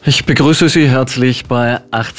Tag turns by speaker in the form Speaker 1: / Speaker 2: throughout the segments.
Speaker 1: Ich begrüße Sie herzlich bei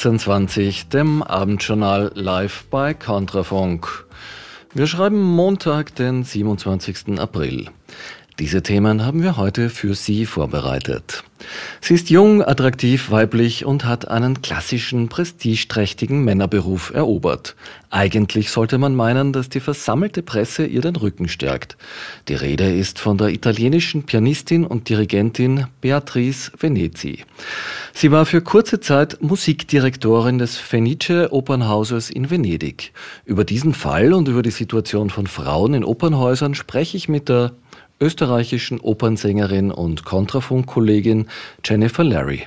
Speaker 1: 1820, dem Abendjournal live bei Kontrafunk. Wir schreiben Montag, den 27. April. Diese Themen haben wir heute für Sie vorbereitet. Sie ist jung, attraktiv, weiblich und hat einen klassischen, prestigeträchtigen Männerberuf erobert. Eigentlich sollte man meinen, dass die versammelte Presse ihr den Rücken stärkt. Die Rede ist von der italienischen Pianistin und Dirigentin Beatrice Venezi. Sie war für kurze Zeit Musikdirektorin des Fenice Opernhauses in Venedig. Über diesen Fall und über die Situation von Frauen in Opernhäusern spreche ich mit der österreichischen Opernsängerin und Kontrafunk-Kollegin Jennifer Larry.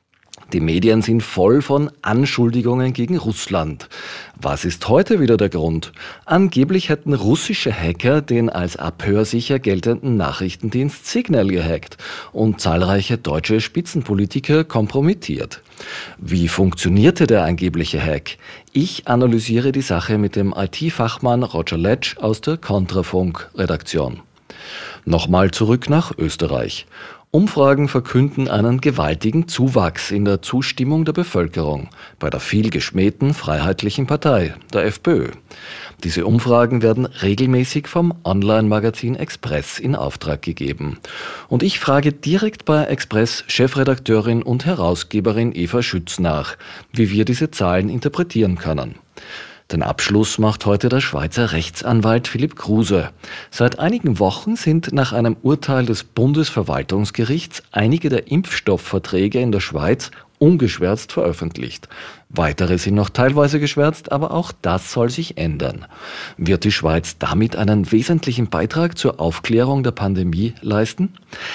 Speaker 1: Die Medien sind voll von Anschuldigungen gegen Russland. Was ist heute wieder der Grund? Angeblich hätten russische Hacker den als abhörsicher geltenden Nachrichtendienst Signal gehackt und zahlreiche deutsche Spitzenpolitiker kompromittiert. Wie funktionierte der angebliche Hack? Ich analysiere die Sache mit dem IT-Fachmann Roger Letsch aus der Kontrafunk-Redaktion. Nochmal zurück nach Österreich. Umfragen verkünden einen gewaltigen Zuwachs in der Zustimmung der Bevölkerung bei der viel geschmähten Freiheitlichen Partei, der FPÖ. Diese Umfragen werden regelmäßig vom Online-Magazin Express in Auftrag gegeben. Und ich frage direkt bei Express-Chefredakteurin und Herausgeberin Eva Schütz nach, wie wir diese Zahlen interpretieren können. Den Abschluss macht heute der Schweizer Rechtsanwalt Philipp Kruse. Seit einigen Wochen sind nach einem Urteil des Bundesverwaltungsgerichts einige der Impfstoffverträge in der Schweiz ungeschwärzt veröffentlicht. Weitere sind noch teilweise geschwärzt, aber auch das soll sich ändern. Wird die Schweiz damit einen wesentlichen Beitrag zur Aufklärung der Pandemie leisten?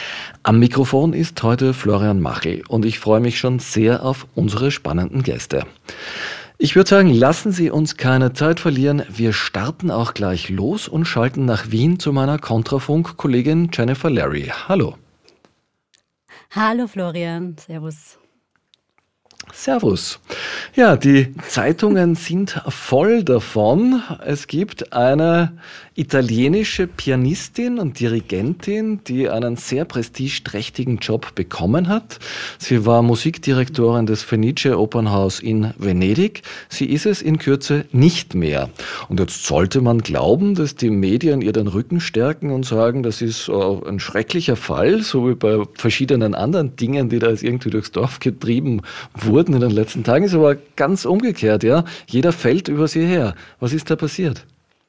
Speaker 1: Am Mikrofon ist heute Florian Machel und ich freue mich schon sehr auf unsere spannenden Gäste. Ich würde sagen, lassen Sie uns keine Zeit verlieren. Wir starten auch gleich los und schalten nach Wien zu meiner Kontrafunk-Kollegin Jennifer Larry. Hallo.
Speaker 2: Hallo Florian, servus.
Speaker 1: Servus. Ja, die Zeitungen sind voll davon. Es gibt eine italienische Pianistin und Dirigentin, die einen sehr prestigeträchtigen Job bekommen hat. Sie war Musikdirektorin des Fenice Opernhaus in Venedig. Sie ist es in Kürze nicht mehr. Und jetzt sollte man glauben, dass die Medien ihr den Rücken stärken und sagen, das ist ein schrecklicher Fall, so wie bei verschiedenen anderen Dingen, die da jetzt irgendwie durchs Dorf getrieben wurden in den letzten Tagen. Ist aber ganz umgekehrt, ja. Jeder fällt über sie her. Was ist da passiert?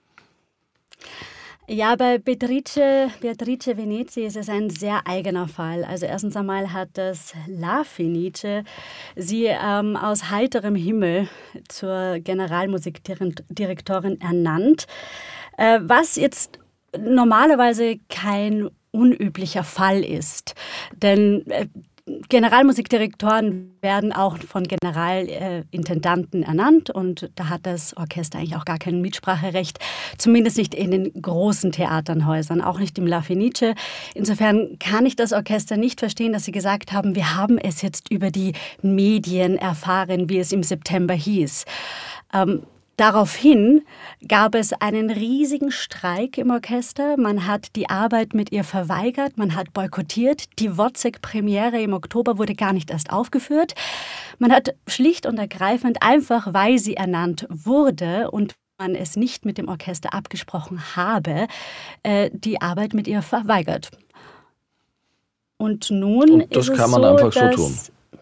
Speaker 2: Ja, bei Beatrice Venezi ist es ein sehr eigener Fall. Also erstens einmal hat das La Fenice sie aus heiterem Himmel zur Generalmusikdirektorin ernannt, was jetzt normalerweise kein unüblicher Fall ist. Denn Generalmusikdirektoren werden auch von Generalintendanten ernannt und da hat das Orchester eigentlich auch gar kein Mitspracherecht, zumindest nicht in den großen Theaternhäusern, auch nicht im La Fenice. Insofern kann ich das Orchester nicht verstehen, dass sie gesagt haben, wir haben es jetzt über die Medien erfahren, wie es im September hieß. Daraufhin gab es einen riesigen Streik im Orchester. Man hat die Arbeit mit ihr verweigert, man hat boykottiert. Die Wozzeck-Premiere im Oktober wurde gar nicht erst aufgeführt. Man hat schlicht und ergreifend, einfach weil sie ernannt wurde und man es nicht mit dem Orchester abgesprochen habe, die Arbeit mit ihr verweigert. Und nun ist es so,
Speaker 1: das kann man einfach so tun.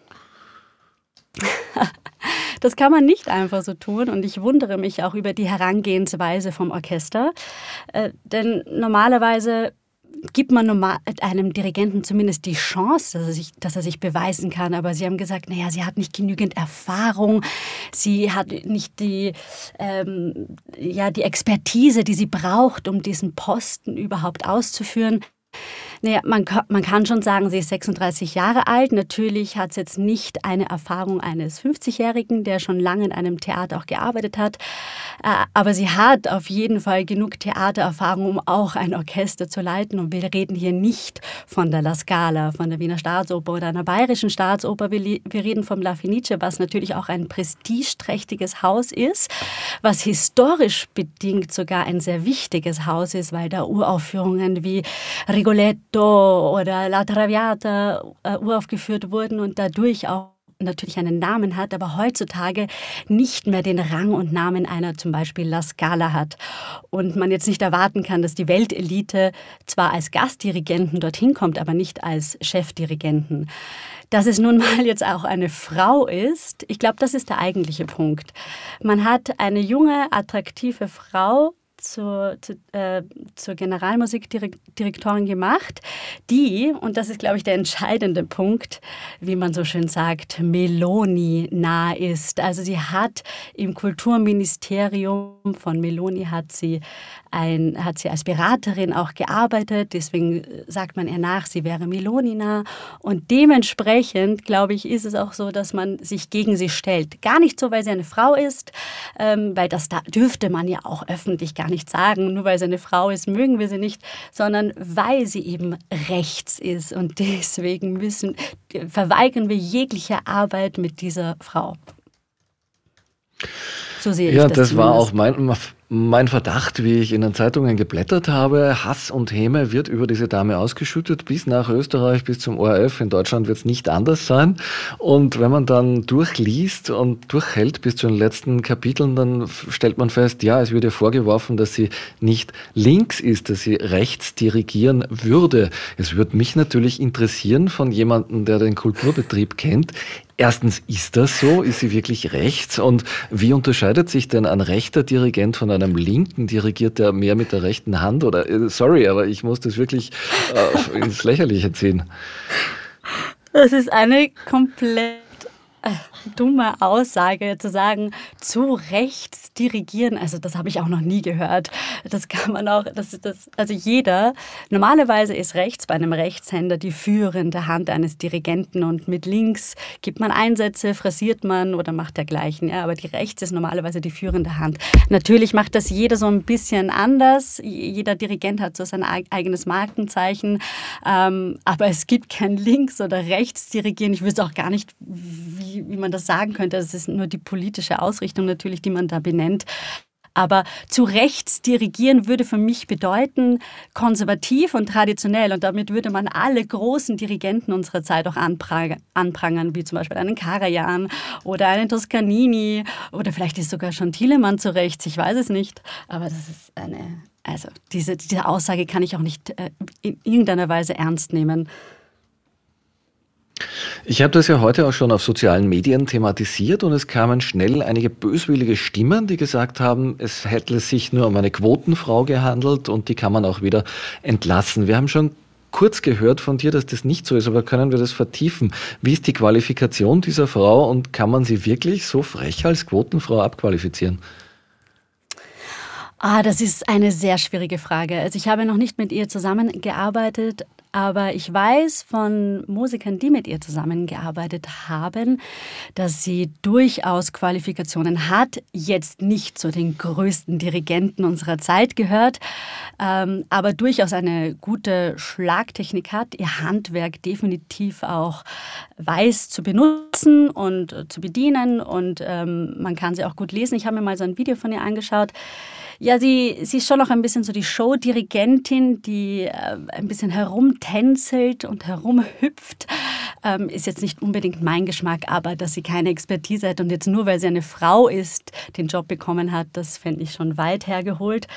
Speaker 2: Das kann man nicht einfach so tun und ich wundere mich auch über die Herangehensweise vom Orchester, denn normalerweise gibt man einem Dirigenten zumindest die Chance, dass er sich beweisen kann, aber sie haben gesagt, naja, sie hat nicht genügend Erfahrung, sie hat nicht die Expertise, die sie braucht, um diesen Posten überhaupt auszuführen. Naja, man kann schon sagen, sie ist 36 Jahre alt. Natürlich hat sie jetzt nicht eine Erfahrung eines 50-Jährigen, der schon lange in einem Theater auch gearbeitet hat. Aber sie hat auf jeden Fall genug Theatererfahrung, um auch ein Orchester zu leiten. Und wir reden hier nicht von der La Scala, von der Wiener Staatsoper oder einer bayerischen Staatsoper. Wir reden vom La Fenice, was natürlich auch ein prestigeträchtiges Haus ist, was historisch bedingt sogar ein sehr wichtiges Haus ist, weil da Uraufführungen wie Rigoletto oder La Traviata uraufgeführt wurden und dadurch auch natürlich einen Namen hat, aber heutzutage nicht mehr den Rang und Namen einer zum Beispiel La Scala hat. Und man jetzt nicht erwarten kann, dass die Weltelite zwar als Gastdirigenten dorthin kommt, aber nicht als Chefdirigenten. Dass es nun mal jetzt auch eine Frau ist, ich glaube, das ist der eigentliche Punkt. Man hat eine junge, attraktive Frau zur Generalmusikdirektorin gemacht, die, und das ist, glaube ich, der entscheidende Punkt, wie man so schön sagt, Meloni nah ist. Also sie hat im Kulturministerium von Meloni hat sie als Beraterin auch gearbeitet, deswegen sagt man ihr nach, sie wäre Meloni nah. Und dementsprechend, glaube ich, ist es auch so, dass man sich gegen sie stellt. Gar nicht so, weil sie eine Frau ist, weil das dürfte man ja auch öffentlich gar nicht sagen, nur weil sie eine Frau ist, mögen wir sie nicht, sondern weil sie eben rechts ist. Und deswegen verweigern wir jegliche Arbeit mit dieser Frau. So sehe ich das.
Speaker 1: Ja, das
Speaker 2: zumindest.
Speaker 1: war auch mein Verdacht, wie ich in den Zeitungen geblättert habe. Hass und Häme wird über diese Dame ausgeschüttet bis nach Österreich, bis zum ORF. In Deutschland wird es nicht anders sein. Und wenn man dann durchliest und durchhält bis zu den letzten Kapiteln, dann stellt man fest, ja, es wird ihr vorgeworfen, dass sie nicht links ist, dass sie rechts dirigieren würde. Es würde mich natürlich interessieren von jemandem, der den Kulturbetrieb kennt. Erstens, ist das so? Ist sie wirklich rechts? Und wie unterscheidet sich denn ein rechter Dirigent von einem linken? Dirigiert der mehr mit der rechten Hand? Oder, sorry, aber ich muss das wirklich ins Lächerliche ziehen.
Speaker 2: Das ist eine komplett dumme Aussage, zu sagen, zu rechts dirigieren. Also das habe ich auch noch nie gehört. Das kann man auch, also normalerweise ist rechts bei einem Rechtshänder die führende Hand eines Dirigenten und mit links gibt man Einsätze, phrasiert man oder macht dergleichen. Ja, aber die rechts ist normalerweise die führende Hand. Natürlich macht das jeder so ein bisschen anders. Jeder Dirigent hat so sein eigenes Markenzeichen. Aber es gibt kein links oder rechts dirigieren. Ich wüsste auch gar nicht, wie man das sagen könnte. Das ist nur die politische Ausrichtung natürlich, die man da benennt. Aber zu rechts dirigieren würde für mich bedeuten, konservativ und traditionell. Und damit würde man alle großen Dirigenten unserer Zeit auch anprangern, wie zum Beispiel einen Karajan oder einen Toscanini. Oder vielleicht ist sogar schon Thielemann zu rechts, ich weiß es nicht. Aber das ist diese Aussage kann ich auch nicht in irgendeiner Weise ernst nehmen.
Speaker 1: Ich habe das ja heute auch schon auf sozialen Medien thematisiert und es kamen schnell einige böswillige Stimmen, die gesagt haben, es hätte sich nur um eine Quotenfrau gehandelt und die kann man auch wieder entlassen. Wir haben schon kurz gehört von dir, dass das nicht so ist, aber können wir das vertiefen? Wie ist die Qualifikation dieser Frau und kann man sie wirklich so frech als Quotenfrau abqualifizieren?
Speaker 2: Das ist eine sehr schwierige Frage. Also ich habe noch nicht mit ihr zusammengearbeitet, aber ich weiß von Musikern, die mit ihr zusammengearbeitet haben, dass sie durchaus Qualifikationen hat, jetzt nicht zu den größten Dirigenten unserer Zeit gehört, aber durchaus eine gute Schlagtechnik hat, ihr Handwerk definitiv auch weiß zu benutzen und zu bedienen und man kann sie auch gut lesen. Ich habe mir mal so ein Video von ihr angeschaut. Ja, sie ist schon noch ein bisschen so die Show-Dirigentin, die ein bisschen herumtänzelt und herumhüpft. Ist jetzt nicht unbedingt mein Geschmack, aber dass sie keine Expertise hat und jetzt nur, weil sie eine Frau ist, den Job bekommen hat, das fände ich schon weit hergeholt.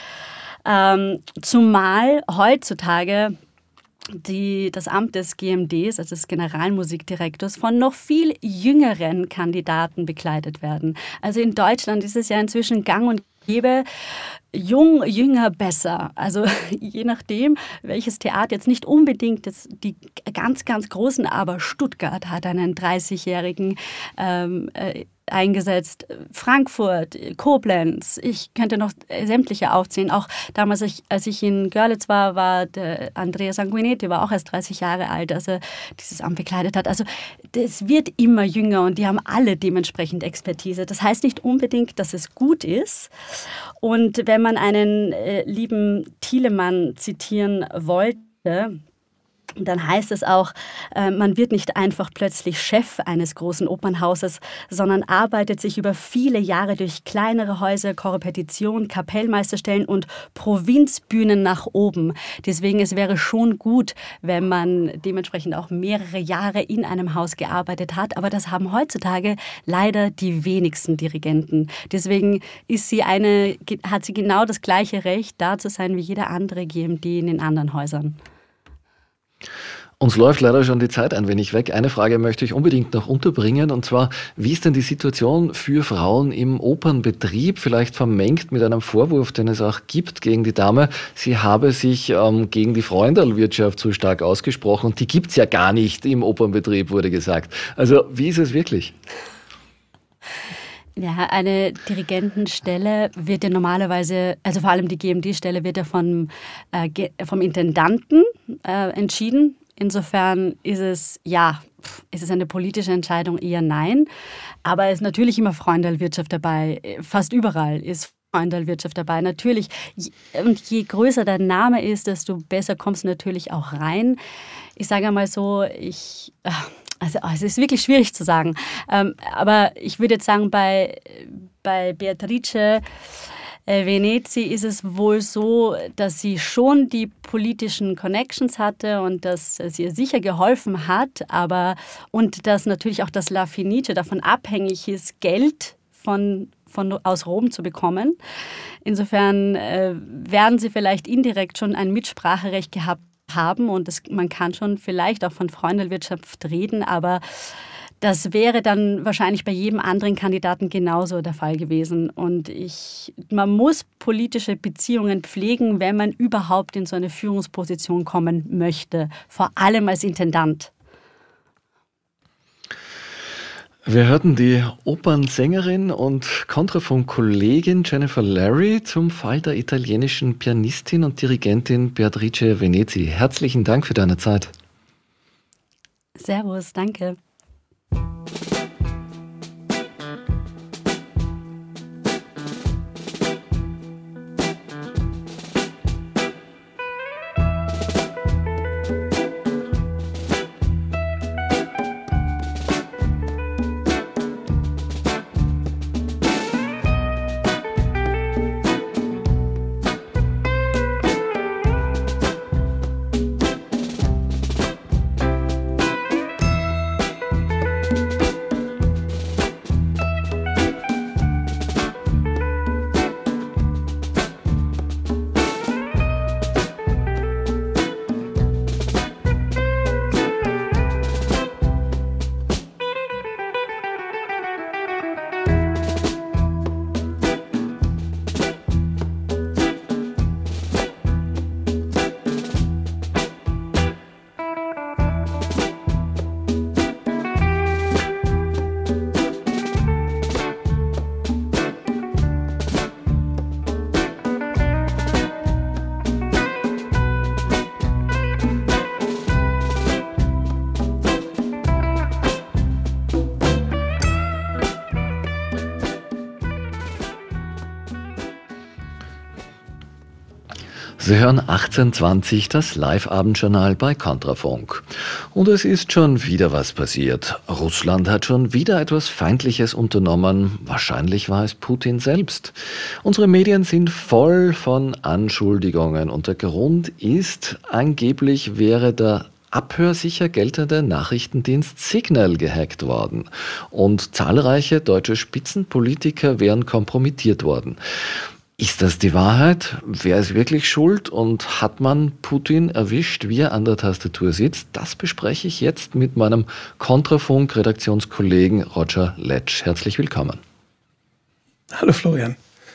Speaker 2: Zumal heutzutage das Amt des GMDs, also des Generalmusikdirektors, von noch viel jüngeren Kandidaten bekleidet werden. Also in Deutschland ist es ja inzwischen gang und gäbe, jung, jünger, besser. Also je nachdem, welches Theater, jetzt nicht unbedingt die ganz, ganz großen, aber Stuttgart hat einen 30-jährigen eingesetzt, Frankfurt, Koblenz, ich könnte noch sämtliche aufzählen. Auch damals, als ich in Görlitz war der Andrea Sanguinetti, war auch erst 30 Jahre alt, als er dieses Amt bekleidet hat. Also das wird immer jünger und die haben alle dementsprechend Expertise. Das heißt nicht unbedingt, dass es gut ist. Und wenn man einen lieben Thielemann zitieren wollte, dann heißt es auch, man wird nicht einfach plötzlich Chef eines großen Opernhauses, sondern arbeitet sich über viele Jahre durch kleinere Häuser, Korrepetition, Kapellmeisterstellen und Provinzbühnen nach oben. Deswegen, es wäre schon gut, wenn man dementsprechend auch mehrere Jahre in einem Haus gearbeitet hat. Aber das haben heutzutage leider die wenigsten Dirigenten. Deswegen hat sie genau das gleiche Recht, da zu sein wie jeder andere GMD in den anderen Häusern.
Speaker 1: Uns läuft leider schon die Zeit ein wenig weg. Eine Frage möchte ich unbedingt noch unterbringen, und zwar, wie ist denn die Situation für Frauen im Opernbetrieb, vielleicht vermengt mit einem Vorwurf, den es auch gibt gegen die Dame, sie habe sich gegen die Freundelwirtschaft so stark ausgesprochen, und die gibt's ja gar nicht im Opernbetrieb, wurde gesagt. Also wie ist es wirklich?
Speaker 2: Ja, eine Dirigentenstelle wird ja normalerweise, also vor allem die GMD-Stelle wird ja vom Intendanten entschieden. Insofern ist es eine politische Entscheidung, eher nein. Aber es ist natürlich immer Freundelwirtschaft dabei. Fast überall ist Freundelwirtschaft dabei. Natürlich, und je größer der Name ist, desto besser kommst du natürlich auch rein. Ich sage einmal so, also es ist wirklich schwierig zu sagen. Aber ich würde jetzt sagen, bei Beatrice Venezi ist es wohl so, dass sie schon die politischen Connections hatte und dass es ihr sicher geholfen hat, und dass natürlich auch das La Fenice davon abhängig ist, Geld aus Rom zu bekommen. Insofern werden sie vielleicht indirekt schon ein Mitspracherecht gehabt haben, und man kann schon vielleicht auch von Freundelwirtschaft reden, aber das wäre dann wahrscheinlich bei jedem anderen Kandidaten genauso der Fall gewesen. Und man muss politische Beziehungen pflegen, wenn man überhaupt in so eine Führungsposition kommen möchte, vor allem als Intendant.
Speaker 1: Wir hörten die Opernsängerin und Kontrafunk-Kollegin Jennifer Larry zum Fall der italienischen Pianistin und Dirigentin Beatrice Venezi. Herzlichen Dank für deine Zeit.
Speaker 2: Servus, danke.
Speaker 1: Sie hören 1820, das Live-Abendjournal bei Kontrafunk. Und es ist schon wieder was passiert. Russland hat schon wieder etwas Feindliches unternommen. Wahrscheinlich war es Putin selbst. Unsere Medien sind voll von Anschuldigungen. Und der Grund ist, angeblich wäre der abhörsicher geltende Nachrichtendienst Signal gehackt worden. Und zahlreiche deutsche Spitzenpolitiker wären kompromittiert worden. Ist das die Wahrheit? Wer ist wirklich schuld? Und hat man Putin erwischt, wie er an der Tastatur sitzt? Das bespreche ich jetzt mit meinem Kontrafunk-Redaktionskollegen Roger Letsch. Herzlich willkommen.
Speaker 3: Hallo Florian.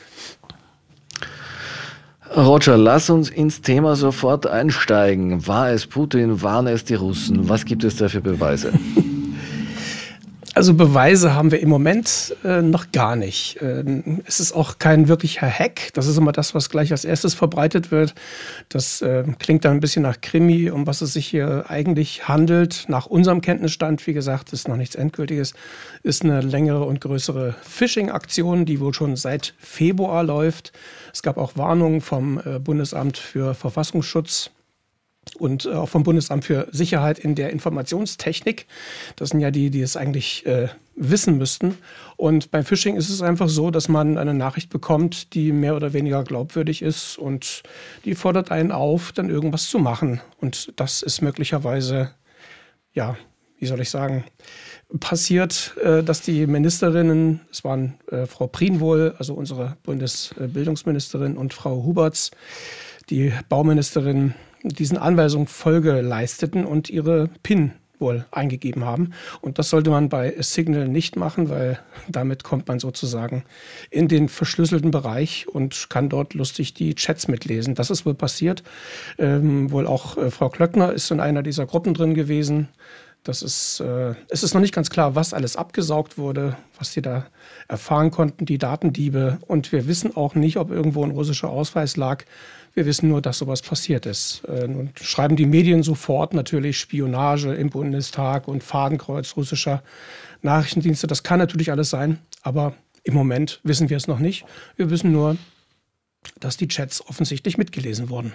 Speaker 1: Roger, lass uns ins Thema sofort einsteigen. War es Putin? Waren es die Russen? Was gibt es da für Beweise?
Speaker 3: Also Beweise haben wir im Moment noch gar nicht. Es ist auch kein wirklicher Hack. Das ist immer das, was gleich als erstes verbreitet wird. Das klingt dann ein bisschen nach Krimi, um was es sich hier eigentlich handelt. Nach unserem Kenntnisstand, wie gesagt, ist noch nichts Endgültiges, ist eine längere und größere Phishing-Aktion, die wohl schon seit Februar läuft. Es gab auch Warnungen vom Bundesamt für Verfassungsschutz und auch vom Bundesamt für Sicherheit in der Informationstechnik. Das sind ja die es eigentlich wissen müssten. Und beim Phishing ist es einfach so, dass man eine Nachricht bekommt, die mehr oder weniger glaubwürdig ist und die fordert einen auf, dann irgendwas zu machen. Und das ist möglicherweise, ja, wie soll ich sagen, passiert, dass die Ministerinnen, es waren Frau Prienwohl, also unsere Bundesbildungsministerin, und Frau Huberts, die Bauministerin, diesen Anweisungen Folge leisteten und ihre PIN wohl eingegeben haben. Und das sollte man bei Signal nicht machen, weil damit kommt man sozusagen in den verschlüsselten Bereich und kann dort lustig die Chats mitlesen. Das ist wohl passiert. Wohl auch Frau Klöckner ist in einer dieser Gruppen drin gewesen. Es ist noch nicht ganz klar, was alles abgesaugt wurde, was sie da erfahren konnten, die Datendiebe. Und wir wissen auch nicht, ob irgendwo ein russischer Ausweis lag. Wir wissen nur, dass sowas passiert ist. Nun schreiben die Medien sofort natürlich Spionage im Bundestag und Fadenkreuz russischer Nachrichtendienste. Das kann natürlich alles sein, aber im Moment wissen wir es noch nicht. Wir wissen nur, dass die Chats offensichtlich mitgelesen wurden.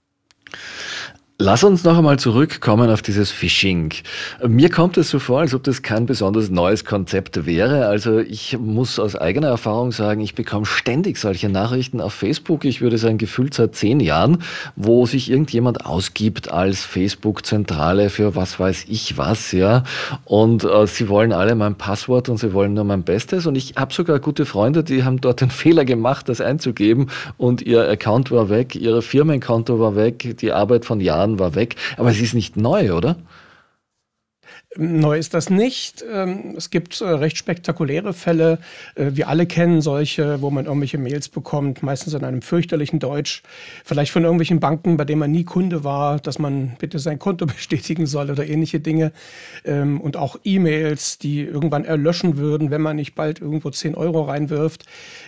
Speaker 1: Lass uns noch einmal zurückkommen auf dieses Phishing. Mir kommt es so vor, als ob das kein besonders neues Konzept wäre. Also ich muss aus eigener Erfahrung sagen, ich bekomme ständig solche Nachrichten auf Facebook. Ich würde sagen, gefühlt seit 10 Jahren, wo sich irgendjemand ausgibt als Facebook-Zentrale für was weiß ich was, ja. Und sie wollen alle mein Passwort und sie wollen nur mein Bestes. Und ich habe sogar gute Freunde, die haben dort den Fehler gemacht, das einzugeben. Und ihr Account war weg, ihr Firmenkonto war weg, die Arbeit von Jahren war weg. Aber es ist nicht neu, oder?
Speaker 3: Neu ist das nicht. Es gibt recht spektakuläre Fälle. Wir alle kennen solche, wo man irgendwelche Mails bekommt, meistens in einem fürchterlichen Deutsch, vielleicht von irgendwelchen Banken, bei denen man nie Kunde war, dass man bitte sein Konto bestätigen soll oder ähnliche Dinge. Und auch E-Mails, die irgendwann erlöschen würden, wenn man nicht bald irgendwo 10 Euro reinwirft.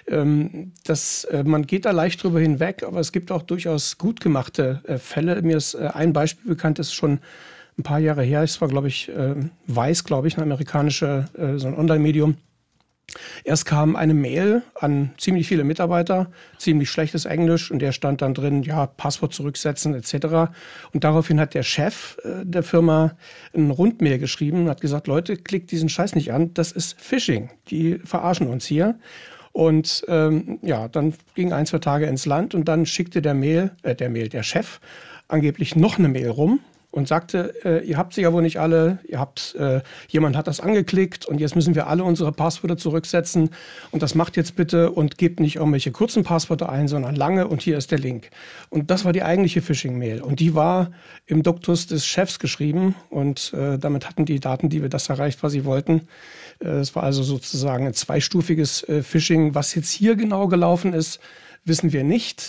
Speaker 3: Man geht da leicht drüber hinweg, aber es gibt auch durchaus gut gemachte Fälle. Mir ist ein Beispiel bekannt, das ist schon ein paar Jahre her, es war, glaube ich, Weiß, glaube ich, ein amerikanischer, so ein Online-Medium. Erst kam eine Mail an ziemlich viele Mitarbeiter, ziemlich schlechtes Englisch, und der stand dann drin, ja, Passwort zurücksetzen etc. Und daraufhin hat der Chef der Firma eine Rundmail geschrieben und hat gesagt, Leute, klickt diesen Scheiß nicht an, das ist Phishing, die verarschen uns hier. Und dann ging 1, 2 Tage ins Land und dann schickte der Chef angeblich noch eine Mail rum und sagte, ihr habt sie ja wohl nicht alle, jemand hat das angeklickt und jetzt müssen wir alle unsere Passwörter zurücksetzen und das macht jetzt bitte und gebt nicht irgendwelche kurzen Passwörter ein, sondern lange, und hier ist der Link. Und das war die eigentliche Phishing-Mail und die war im Duktus des Chefs geschrieben und damit hatten die Datendiebe das erreicht, was sie wollten. Es war also sozusagen ein zweistufiges Phishing. Was jetzt hier genau gelaufen ist, wissen wir nicht.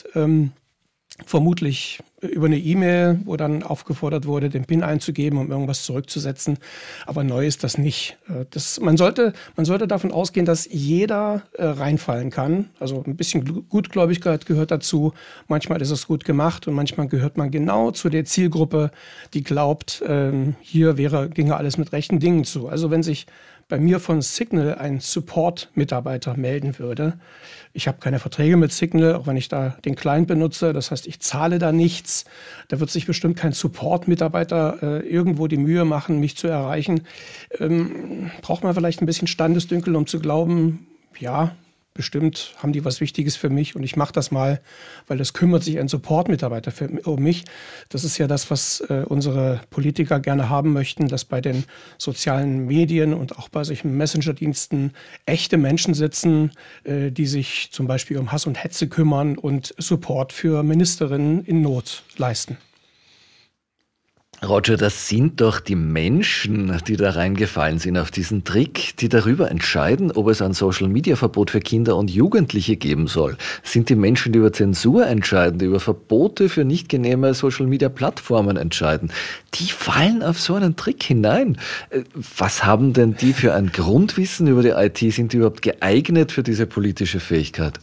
Speaker 3: Vermutlich über eine E-Mail, wo dann aufgefordert wurde, den PIN einzugeben, um irgendwas zurückzusetzen. Aber neu ist das nicht. Man sollte davon ausgehen, dass jeder reinfallen kann. Also ein bisschen Gutgläubigkeit gehört dazu. Manchmal ist es gut gemacht und manchmal gehört man genau zu der Zielgruppe, die glaubt, hier ginge alles mit rechten Dingen zu. Also wenn sich bei mir von Signal ein Support-Mitarbeiter melden würde. Ich habe keine Verträge mit Signal, auch wenn ich da den Client benutze. Das heißt, ich zahle da nichts. Da wird sich bestimmt kein Support-Mitarbeiter irgendwo die Mühe machen, mich zu erreichen. Braucht man vielleicht ein bisschen Standesdünkel, um zu glauben, ja, bestimmt haben die was Wichtiges für mich und ich mache das mal, weil es kümmert sich ein Support-Mitarbeiter um mich. Das ist ja das, was unsere Politiker gerne haben möchten, dass bei den sozialen Medien und auch bei solchen Messenger-Diensten echte Menschen sitzen, die sich zum Beispiel um Hass und Hetze kümmern und Support für Ministerinnen in Not leisten.
Speaker 1: Roger, das sind doch die Menschen, die da reingefallen sind auf diesen Trick, die darüber entscheiden, ob es ein Social-Media-Verbot für Kinder und Jugendliche geben soll. Das sind die Menschen, die über Zensur entscheiden, die über Verbote für nicht genehme Social-Media-Plattformen entscheiden. Die fallen auf so einen Trick hinein. Was haben denn die für ein Grundwissen über die IT? Sind die überhaupt geeignet für diese politische Fähigkeit?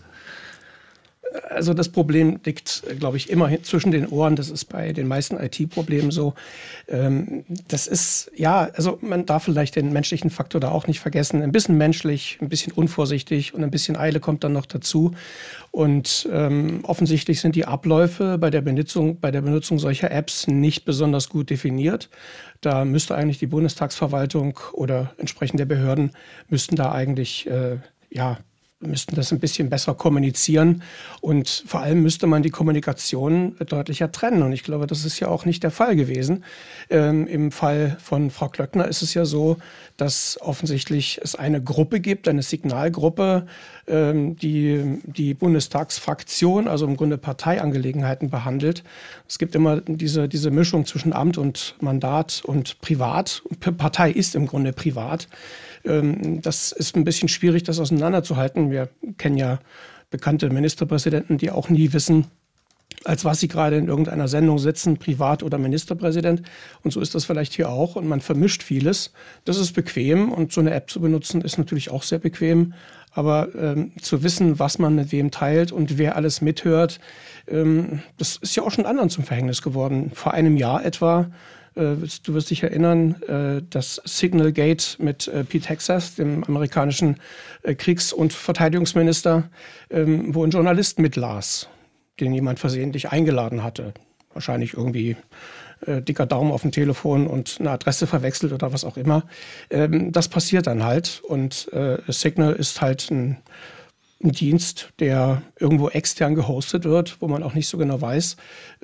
Speaker 3: Also das Problem liegt, glaube ich, immer zwischen den Ohren. Das ist bei den meisten IT-Problemen so. Das ist, ja, also man darf vielleicht den menschlichen Faktor da auch nicht vergessen. Ein bisschen menschlich, ein bisschen unvorsichtig und ein bisschen Eile kommt dann noch dazu. Und offensichtlich sind die Abläufe bei der Benutzung solcher Apps nicht besonders gut definiert. Da müsste eigentlich die Bundestagsverwaltung oder entsprechende Behörden müssten da eigentlich, müssten das ein bisschen besser kommunizieren und vor allem müsste man die Kommunikation deutlicher trennen. Und ich glaube, das ist ja auch nicht der Fall gewesen. Im Fall von Frau Klöckner ist es ja so, dass offensichtlich es eine Gruppe gibt, eine Signalgruppe, die Bundestagsfraktion, also im Grunde Parteiangelegenheiten behandelt. Es gibt immer diese Mischung zwischen Amt und Mandat und Privat. Partei ist im Grunde privat. Das ist ein bisschen schwierig, das auseinanderzuhalten. Wir kennen ja bekannte Ministerpräsidenten, die auch nie wissen, als was sie gerade in irgendeiner Sendung sitzen, Privat- oder Ministerpräsident. Und so ist das vielleicht hier auch. Und man vermischt vieles. Das ist bequem und so eine App zu benutzen ist natürlich auch sehr bequem. Aber zu wissen, was man mit wem teilt und wer alles mithört, das ist ja auch schon anderen zum Verhängnis geworden. Vor einem Jahr etwa, du wirst dich erinnern, das Signalgate mit Pete Hegseth, dem amerikanischen Kriegs- und Verteidigungsminister, wo ein Journalist mitlas, den jemand versehentlich eingeladen hatte. Wahrscheinlich irgendwie dicker Daumen auf dem Telefon und eine Adresse verwechselt oder was auch immer. Das passiert dann halt. Und Signal ist halt ein Dienst, der irgendwo extern gehostet wird, wo man auch nicht so genau weiß,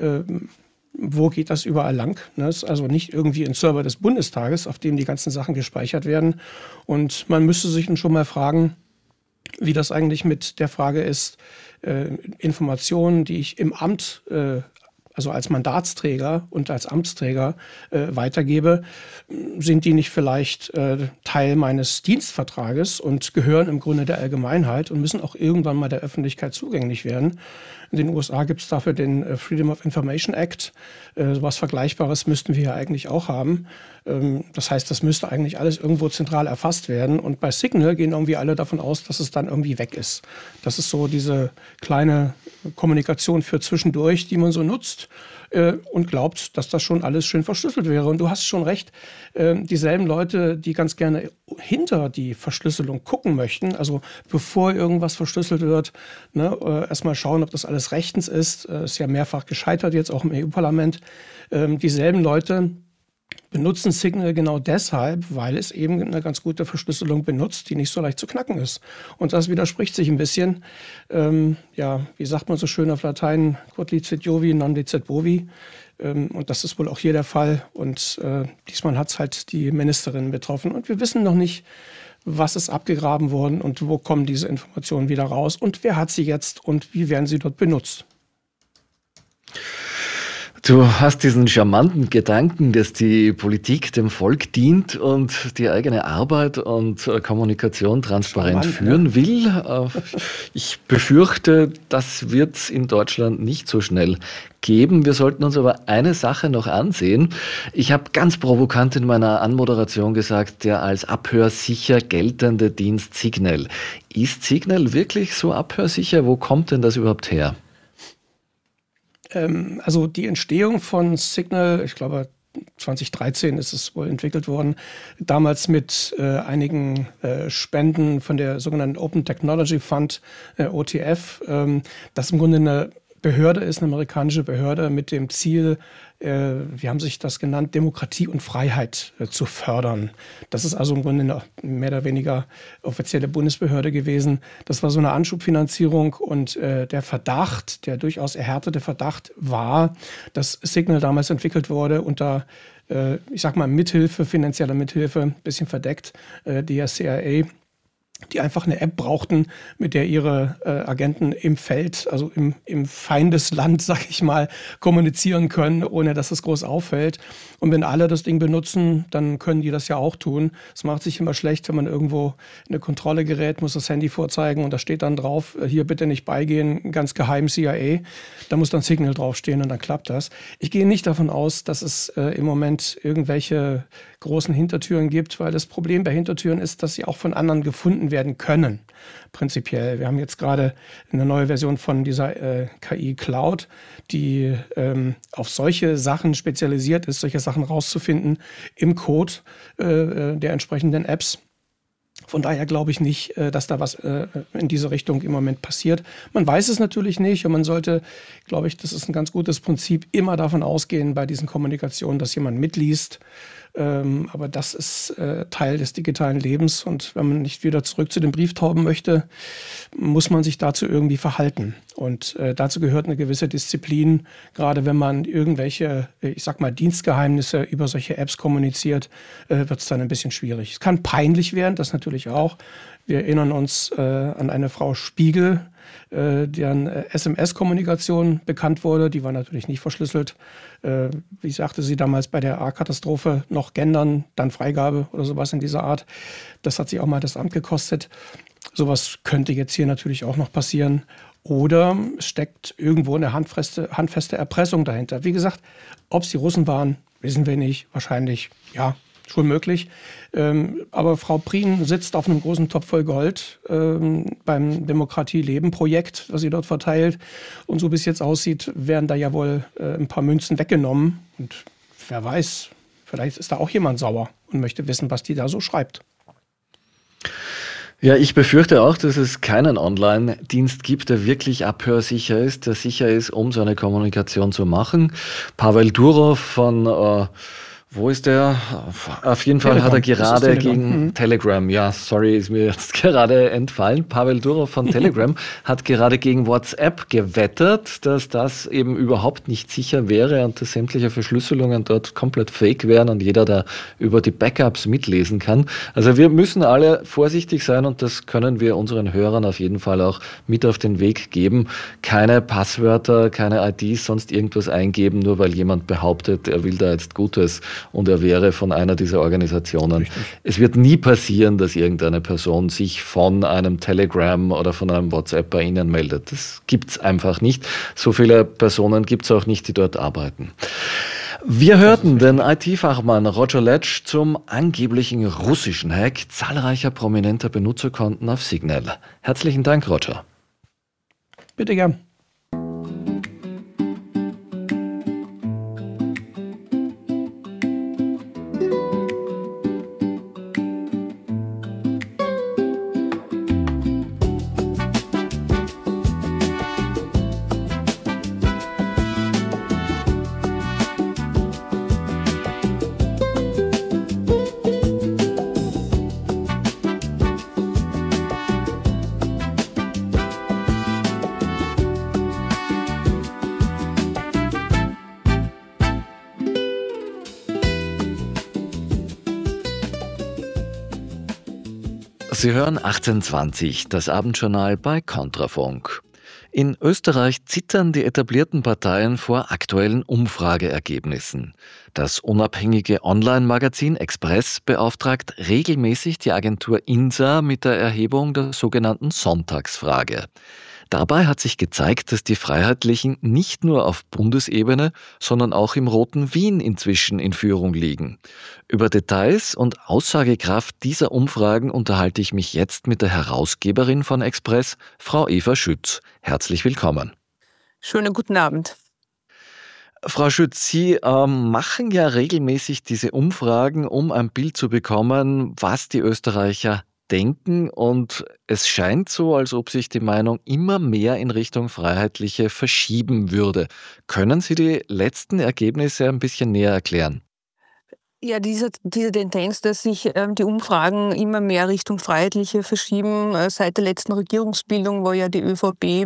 Speaker 3: wo geht das überall lang. Das ist also nicht irgendwie ein Server des Bundestages, auf dem die ganzen Sachen gespeichert werden. Und man müsste sich dann schon mal fragen, wie das eigentlich mit der Frage ist, Informationen, die ich im Amt, also als Mandatsträger und als Amtsträger weitergebe, sind die nicht vielleicht Teil meines Dienstvertrages und gehören im Grunde der Allgemeinheit und müssen auch irgendwann mal der Öffentlichkeit zugänglich werden. In den USA gibt es dafür den Freedom of Information Act. Sowas Vergleichbares müssten wir ja eigentlich auch haben. Das heißt, das müsste eigentlich alles irgendwo zentral erfasst werden. Und bei Signal gehen irgendwie alle davon aus, dass es dann irgendwie weg ist. Das ist so diese kleine Kommunikation für zwischendurch, die man so nutzt und glaubt, dass das schon alles schön verschlüsselt wäre. Und du hast schon recht, dieselben Leute, die ganz gerne hinter die Verschlüsselung gucken möchten, also bevor irgendwas verschlüsselt wird, erstmal schauen, ob das alles rechtens ist. Ist ja mehrfach gescheitert, jetzt auch im EU-Parlament. Dieselben Leute benutzen Signal genau deshalb, weil es eben eine ganz gute Verschlüsselung benutzt, die nicht so leicht zu knacken ist. Und das widerspricht sich ein bisschen. Wie sagt man so schön auf Latein, quod licet Jovi, non licet bovi. Und das ist wohl auch hier der Fall. Und diesmal hat es halt die Ministerin betroffen. Und wir wissen noch nicht, was ist abgegraben worden und wo kommen diese Informationen wieder raus und wer hat sie jetzt und wie werden sie dort benutzt.
Speaker 1: Du hast diesen charmanten Gedanken, dass die Politik dem Volk dient und die eigene Arbeit und Kommunikation transparent führen will. Ich befürchte, das wird es in Deutschland nicht so schnell geben. Wir sollten uns aber eine Sache noch ansehen. Ich habe ganz provokant in meiner Anmoderation gesagt, der als abhörsicher geltende Dienst Signal. Ist Signal wirklich so abhörsicher? Wo kommt denn das überhaupt her?
Speaker 3: Also die Entstehung von Signal, ich glaube 2013 ist es wohl entwickelt worden, damals mit einigen Spenden von der sogenannten Open Technology Fund, OTF, das im Grunde eine Behörde ist, eine amerikanische Behörde mit dem Ziel, wie haben sich das genannt, Demokratie und Freiheit zu fördern. Das ist also im Grunde eine mehr oder weniger offizielle Bundesbehörde gewesen. Das war so eine Anschubfinanzierung und der Verdacht, der durchaus erhärtete Verdacht war, dass Signal damals entwickelt wurde unter, ich sag mal, Mithilfe, finanzieller Mithilfe, ein bisschen verdeckt, der CIA. die einfach eine App brauchten, mit der ihre Agenten im Feld, also im Feindesland, sag ich mal, kommunizieren können, ohne dass es groß auffällt. Und wenn alle das Ding benutzen, dann können die das ja auch tun. Es macht sich immer schlecht, wenn man irgendwo in eine Kontrolle gerät, muss das Handy vorzeigen und da steht dann drauf, hier bitte nicht beigehen, ganz geheim CIA. Da muss dann Signal draufstehen und dann klappt das. Ich gehe nicht davon aus, dass es im Moment irgendwelche großen Hintertüren gibt, weil das Problem bei Hintertüren ist, dass sie auch von anderen gefunden werden können, prinzipiell. Wir haben jetzt gerade eine neue Version von dieser KI Cloud, die auf solche Sachen spezialisiert ist, solche Sachen rauszufinden im Code der entsprechenden Apps. Von daher glaube ich nicht, dass da was in diese Richtung im Moment passiert. Man weiß es natürlich nicht und man sollte, glaube ich, das ist ein ganz gutes Prinzip, immer davon ausgehen bei diesen Kommunikationen, dass jemand mitliest. Aber das ist Teil des digitalen Lebens und wenn man nicht wieder zurück zu den Brieftauben möchte, muss man sich dazu irgendwie verhalten. Und dazu gehört eine gewisse Disziplin, gerade wenn man irgendwelche, ich sag mal, Dienstgeheimnisse über solche Apps kommuniziert, wird es dann ein bisschen schwierig. Es kann peinlich werden, das natürlich auch. Wir erinnern uns an eine Frau Spiegel, deren SMS-Kommunikation bekannt wurde. Die war natürlich nicht verschlüsselt. Wie sagte sie damals bei der A-Katastrophe, noch gendern, dann Freigabe oder sowas in dieser Art. Das hat sie auch mal das Amt gekostet. Sowas könnte jetzt hier natürlich auch noch passieren. Oder es steckt irgendwo eine handfeste Erpressung dahinter. Wie gesagt, ob es die Russen waren, wissen wir nicht. Wahrscheinlich, ja, schon möglich. Aber Frau Prien sitzt auf einem großen Topf voll Gold beim Demokratie-Leben-Projekt, was sie dort verteilt. Und so wie es jetzt aussieht, werden da ja wohl ein paar Münzen weggenommen. Und wer weiß, vielleicht ist da auch jemand sauer und möchte wissen, was die da so schreibt.
Speaker 1: Ja, ich befürchte auch, dass es keinen Online-Dienst gibt, der wirklich abhörsicher ist, der sicher ist, um so eine Kommunikation zu machen. Pavel Durov von wo ist der? Auf jeden Fall
Speaker 3: Telegram.
Speaker 1: hat er gerade
Speaker 3: Telegram.
Speaker 1: gegen Telegram, ja, sorry, ist mir jetzt gerade entfallen. Pavel Durov von Telegram hat gerade gegen WhatsApp gewettert, dass das eben überhaupt nicht sicher wäre und dass sämtliche Verschlüsselungen dort komplett fake wären und jeder da über die Backups mitlesen kann. Also wir müssen alle vorsichtig sein und das können wir unseren Hörern auf jeden Fall auch mit auf den Weg geben. Keine Passwörter, keine IDs, sonst irgendwas eingeben, nur weil jemand behauptet, er will da jetzt Gutes und er wäre von einer dieser Organisationen.
Speaker 3: Richtig.
Speaker 1: Es wird nie passieren, dass irgendeine Person sich von einem Telegram oder von einem WhatsApp bei Ihnen meldet. Das gibt's einfach nicht. So viele Personen gibt's auch nicht, die dort arbeiten. Wir hörten den IT-Fachmann Roger Letsch zum angeblichen russischen Hack zahlreicher prominenter Benutzerkonten auf Signal. Herzlichen Dank, Roger.
Speaker 3: Bitte gern.
Speaker 1: Sie hören 1820, das Abendjournal bei Kontrafunk. In Österreich zittern die etablierten Parteien vor aktuellen Umfrageergebnissen. Das unabhängige Online-Magazin Express beauftragt regelmäßig die Agentur INSA mit der Erhebung der sogenannten Sonntagsfrage. Dabei hat sich gezeigt, dass die Freiheitlichen nicht nur auf Bundesebene, sondern auch im roten Wien inzwischen in Führung liegen. Über Details und Aussagekraft dieser Umfragen unterhalte ich mich jetzt mit der Herausgeberin von Express, Frau Eva Schütz. Herzlich willkommen.
Speaker 4: Schönen guten Abend.
Speaker 1: Frau Schütz, Sie machen ja regelmäßig diese Umfragen, um ein Bild zu bekommen, was die Österreicher denken, und es scheint so, als ob sich die Meinung immer mehr in Richtung Freiheitliche verschieben würde. Können Sie die letzten Ergebnisse ein bisschen näher erklären?
Speaker 4: Ja, diese Tendenz, dass sich die Umfragen immer mehr Richtung Freiheitliche verschieben, seit der letzten Regierungsbildung, wo ja die ÖVP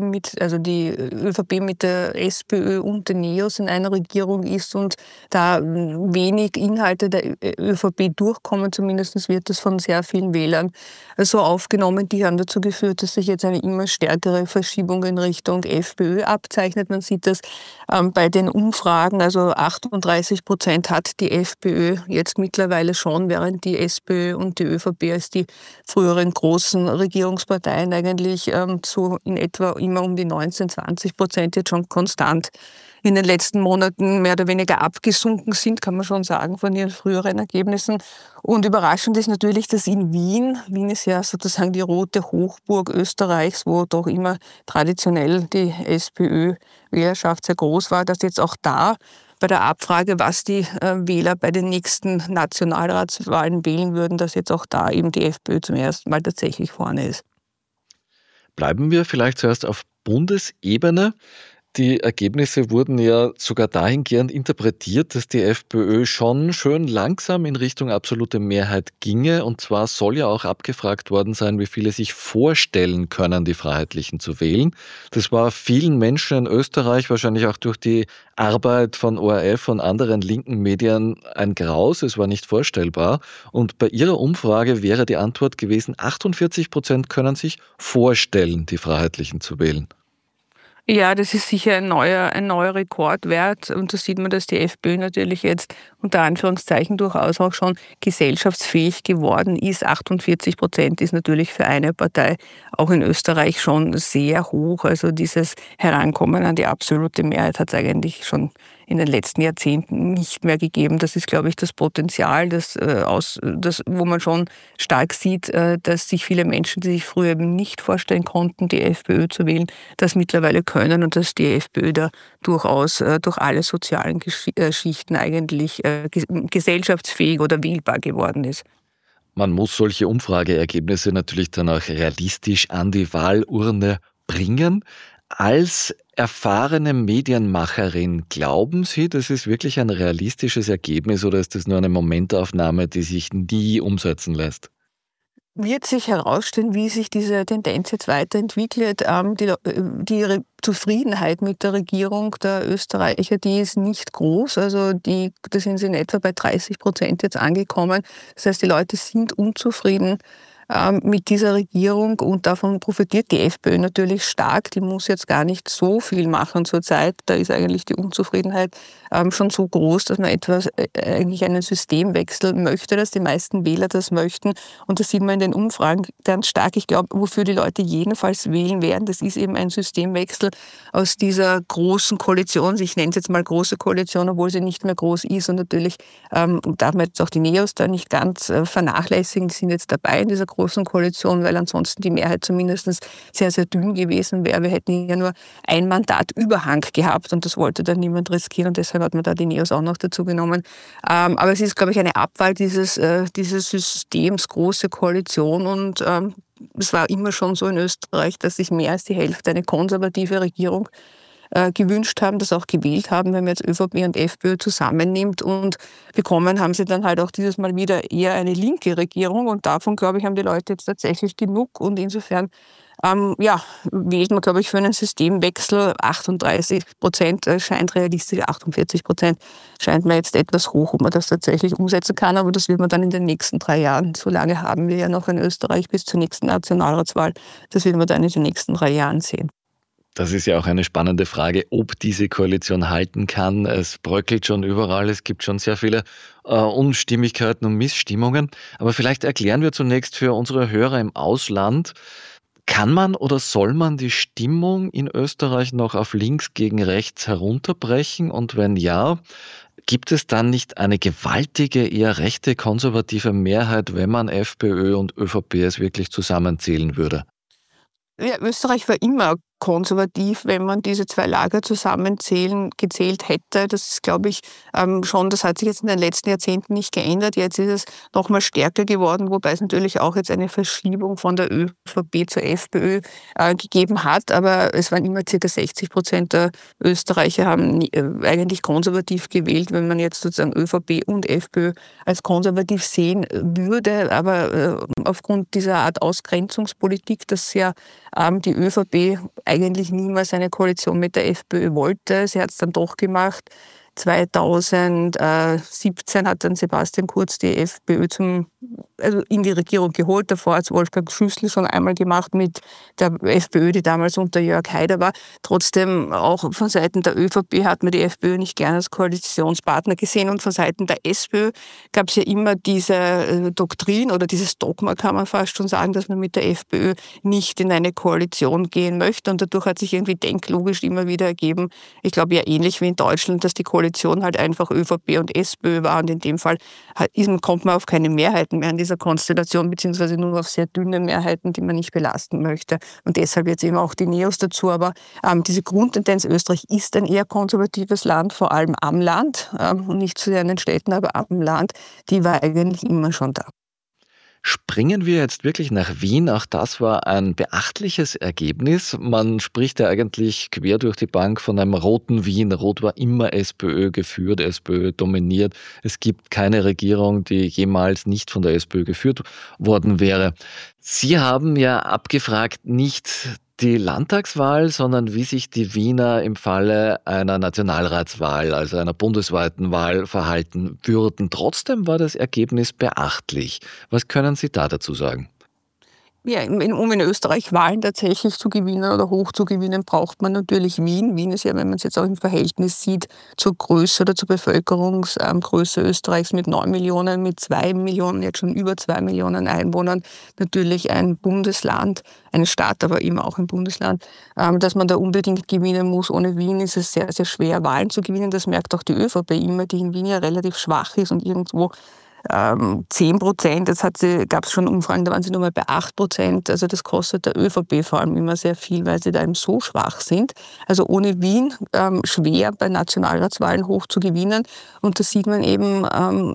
Speaker 4: mit der SPÖ und den NEOS in einer Regierung ist und da wenig Inhalte der ÖVP durchkommen, zumindest wird das von sehr vielen Wählern so aufgenommen. Die haben dazu geführt, dass sich jetzt eine immer stärkere Verschiebung in Richtung FPÖ abzeichnet. Man sieht das bei den Umfragen, also 38% hat die FPÖ jetzt mittlerweile schon, während die SPÖ und die ÖVP als die früheren großen Regierungsparteien eigentlich so in etwa immer um die 19-20% jetzt schon konstant in den letzten Monaten mehr oder weniger abgesunken sind, kann man schon sagen, von ihren früheren Ergebnissen. Und überraschend ist natürlich, dass in Wien ist ja sozusagen die rote Hochburg Österreichs, wo doch immer traditionell die SPÖ-Wählerschaft sehr groß war, dass jetzt auch da bei der Abfrage, was die Wähler bei den nächsten Nationalratswahlen wählen würden, dass jetzt auch da eben die FPÖ zum ersten Mal tatsächlich vorne ist.
Speaker 1: Bleiben wir vielleicht zuerst auf Bundesebene. Die Ergebnisse wurden ja sogar dahingehend interpretiert, dass die FPÖ schon schön langsam in Richtung absolute Mehrheit ginge. Und zwar soll ja auch abgefragt worden sein, wie viele sich vorstellen können, die Freiheitlichen zu wählen. Das war vielen Menschen in Österreich, wahrscheinlich auch durch die Arbeit von ORF und anderen linken Medien, ein Graus. Es war nicht vorstellbar. Und bei ihrer Umfrage wäre die Antwort gewesen, 48% können sich vorstellen, die Freiheitlichen zu wählen.
Speaker 4: Ja, das ist sicher ein neuer Rekordwert. Und da sieht man, dass die FPÖ natürlich jetzt unter Anführungszeichen durchaus auch schon gesellschaftsfähig geworden ist. 48% ist natürlich für eine Partei auch in Österreich schon sehr hoch. Also dieses Herankommen an die absolute Mehrheit hat es eigentlich schon in den letzten Jahrzehnten nicht mehr gegeben. Das ist, glaube ich, das Potenzial, wo man schon stark sieht, dass sich viele Menschen, die sich früher eben nicht vorstellen konnten, die FPÖ zu wählen, das mittlerweile können und dass die FPÖ da durchaus durch alle sozialen Schichten eigentlich gesellschaftsfähig oder wählbar geworden ist.
Speaker 1: Man muss solche Umfrageergebnisse natürlich dann auch realistisch an die Wahlurne bringen. Als erfahrene Medienmacherin, glauben Sie, das ist wirklich ein realistisches Ergebnis oder ist das nur eine Momentaufnahme, die sich nie umsetzen lässt?
Speaker 4: Wird sich herausstellen, wie sich diese Tendenz jetzt weiterentwickelt. Die Zufriedenheit mit der Regierung der Österreicher, die ist nicht groß. Also da sind sie in etwa bei 30% jetzt angekommen. Das heißt, die Leute sind unzufrieden mit dieser Regierung und davon profitiert die FPÖ natürlich stark. Die muss jetzt gar nicht so viel machen zurzeit. Da ist eigentlich die Unzufriedenheit schon so groß, dass man eigentlich einen Systemwechsel möchte, dass die meisten Wähler das möchten. Und das sieht man in den Umfragen ganz stark. Ich glaube, wofür die Leute jedenfalls wählen werden, das ist eben ein Systemwechsel aus dieser großen Koalition. Ich nenne es jetzt mal große Koalition, obwohl sie nicht mehr groß ist. Und natürlich darf man jetzt auch die NEOS da nicht ganz vernachlässigen. Die sind jetzt dabei in dieser großen Koalition, weil ansonsten die Mehrheit zumindest sehr, sehr dünn gewesen wäre. Wir hätten ja nur ein Mandat Überhang gehabt und das wollte dann niemand riskieren und deshalb hat man da die NEOS auch noch dazu genommen. Aber es ist, glaube ich, eine Abwahl dieses Systems, große Koalition und es war immer schon so in Österreich, dass sich mehr als die Hälfte eine konservative Regierung gewünscht haben, das auch gewählt haben, wenn man jetzt ÖVP und FPÖ zusammennimmt und bekommen haben sie dann halt auch dieses Mal wieder eher eine linke Regierung und davon, glaube ich, haben die Leute jetzt tatsächlich genug und insofern wählt man, glaube ich, für einen Systemwechsel 38% scheint realistisch, 48% scheint mir jetzt etwas hoch, ob man das tatsächlich umsetzen kann, aber das wird man dann in den nächsten 3 Jahren, so lange haben wir ja noch in Österreich bis zur nächsten Nationalratswahl, das wird man dann in den nächsten 3 Jahren sehen.
Speaker 1: Das ist ja auch eine spannende Frage, ob diese Koalition halten kann. Es bröckelt schon überall, es gibt schon sehr viele Unstimmigkeiten und Missstimmungen. Aber vielleicht erklären wir zunächst für unsere Hörer im Ausland, kann man oder soll man die Stimmung in Österreich noch auf links gegen rechts herunterbrechen? Und wenn ja, gibt es dann nicht eine gewaltige, eher rechte, konservative Mehrheit, wenn man FPÖ und ÖVP es wirklich zusammenzählen würde?
Speaker 4: Ja, Österreich war immer konservativ, wenn man diese zwei Lager gezählt hätte. Das ist, glaube ich, schon, das hat sich jetzt in den letzten Jahrzehnten nicht geändert. Jetzt ist es nochmal stärker geworden, wobei es natürlich auch jetzt eine Verschiebung von der ÖVP zur FPÖ gegeben hat. Aber es waren immer ca. 60% der Österreicher haben eigentlich konservativ gewählt, wenn man jetzt sozusagen ÖVP und FPÖ als konservativ sehen würde. Aber aufgrund dieser Art Ausgrenzungspolitik, dass ja die ÖVP eigentlich niemals eine Koalition mit der FPÖ wollte. Sie hat es dann doch gemacht. 2017 hat dann Sebastian Kurz die FPÖ in die Regierung geholt. Davor hat es Wolfgang Schüssel schon einmal gemacht mit der FPÖ, die damals unter Jörg Haider war. Trotzdem auch von Seiten der ÖVP hat man die FPÖ nicht gerne als Koalitionspartner gesehen. Und von Seiten der SPÖ gab es ja immer diese Doktrin oder dieses Dogma, kann man fast schon sagen, dass man mit der FPÖ nicht in eine Koalition gehen möchte. Und dadurch hat sich irgendwie denklogisch immer wieder ergeben, ich glaube ja ähnlich wie in Deutschland, dass die Koalition halt einfach ÖVP und SPÖ war. Und in dem Fall kommt man auf keine Mehrheiten mehr in dieser Konstellation, beziehungsweise nur auf sehr dünne Mehrheiten, die man nicht belasten möchte. Und deshalb jetzt eben auch die NEOS dazu. Aber diese Grundtendenz, Österreich ist ein eher konservatives Land, vor allem am Land, nicht zu sehr in den Städten, aber am Land, die war eigentlich immer schon da.
Speaker 1: Springen wir jetzt wirklich nach Wien? Auch das war ein beachtliches Ergebnis. Man spricht ja eigentlich quer durch die Bank von einem roten Wien. Rot war immer SPÖ geführt, SPÖ dominiert. Es gibt keine Regierung, die jemals nicht von der SPÖ geführt worden wäre. Sie haben ja abgefragt, nicht die Landtagswahl, sondern wie sich die Wiener im Falle einer Nationalratswahl, also einer bundesweiten Wahl, verhalten würden. Trotzdem war das Ergebnis beachtlich. Was können Sie da dazu sagen?
Speaker 4: Ja, um in Österreich Wahlen tatsächlich zu gewinnen oder hoch zu gewinnen, braucht man natürlich Wien. Wien ist ja, wenn man es jetzt auch im Verhältnis sieht, zur Größe oder zur Bevölkerungsgröße Österreichs mit 9 Millionen, mit 2 Millionen, jetzt schon über 2 Millionen Einwohnern, natürlich ein Bundesland, eine Stadt, aber eben auch ein Bundesland, dass man da unbedingt gewinnen muss. Ohne Wien ist es sehr, sehr schwer, Wahlen zu gewinnen. Das merkt auch die ÖVP immer, die in Wien ja relativ schwach ist und irgendwo 10%, jetzt gab es schon Umfragen, da waren sie nur mal bei 8%, also das kostet der ÖVP vor allem immer sehr viel, weil sie da eben so schwach sind. Also ohne Wien schwer bei Nationalratswahlen hoch zu gewinnen und da sieht man eben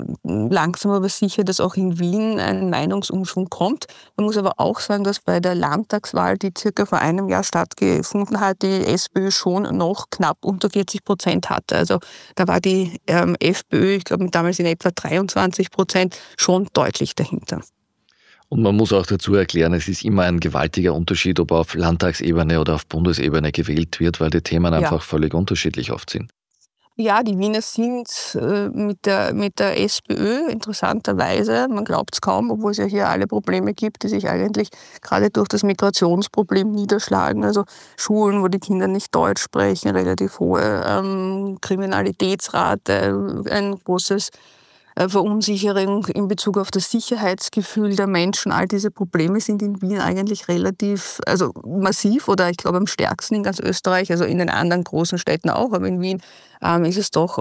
Speaker 4: langsam aber sicher, dass auch in Wien ein Meinungsumschwung kommt. Man muss aber auch sagen, dass bei der Landtagswahl, die circa vor einem Jahr stattgefunden hat, die SPÖ schon noch knapp unter 40% hatte. Also da war die FPÖ, ich glaube damals in etwa 23% schon deutlich dahinter.
Speaker 1: Und man muss auch dazu erklären, es ist immer ein gewaltiger Unterschied, ob auf Landtagsebene oder auf Bundesebene gewählt wird, weil die Themen einfach völlig unterschiedlich oft sind.
Speaker 4: Ja, die Wiener sind mit der SPÖ interessanterweise, man glaubt es kaum, obwohl es ja hier alle Probleme gibt, die sich eigentlich gerade durch das Migrationsproblem niederschlagen. Also Schulen, wo die Kinder nicht Deutsch sprechen, relativ hohe Kriminalitätsrate, ein großes Verunsicherung in Bezug auf das Sicherheitsgefühl der Menschen. All diese Probleme sind in Wien eigentlich relativ, also massiv oder ich glaube am stärksten in ganz Österreich, also in den anderen großen Städten auch, aber in Wien ist es doch